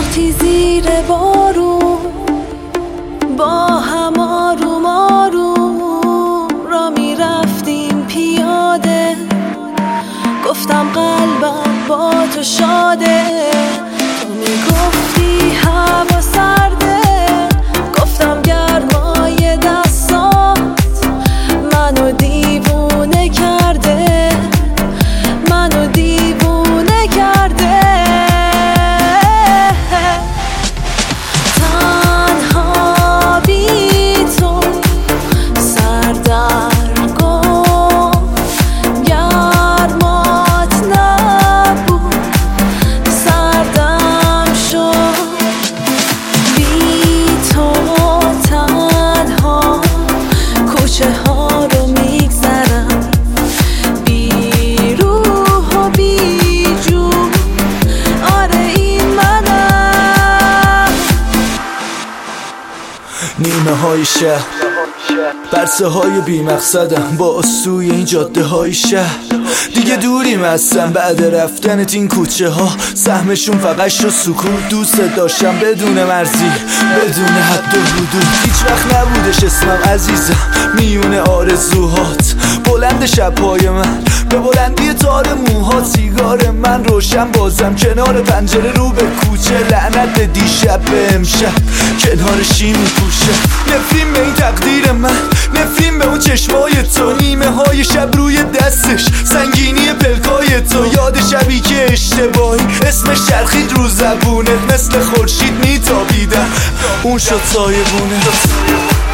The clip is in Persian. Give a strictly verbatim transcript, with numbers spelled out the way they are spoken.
گفتی زیر بارون با هم آروم آروم را می رفتیم پیاده، گفتم قلبم با تو شاده. تو می گفتی هوا سرده، گفتم گرمای دستات منو دیوونه کرده، منو دیوونه کرده. تنها بی تو سردرگم، گرمات نبود سردم شد. بی تو تنها کوچه ها رو میگذرم، بی روح و بی جون. آره این منم. نیمه های شهر، برسه های بی مقصدم با سوی این جاده های شهر. دیگه دوریم هستم بعد رفتنت این کوچه ها، سهمشون فقط شو سکوت. دوست داشتم بدون مرزی، بدون حد و حدود. هیچ وقت نبودش اسمم عزیزم میونه آرزوهات. بلند شبهای من به بلندی تار موها، سیگار من روشن بازم کنار پنجره رو به کوچه. لعنت دیشب به امشب کنار شیم پوشه. نفرین به این تقدیر من، نفرین به اون چشمای تو، نیمه های شب روی دستش، سنگینی پلکای تو. یاد شبی که اشتباهی اسمش چرخید رو زبونت، مثل خورشید میتابیدم اون شد سایه بونه.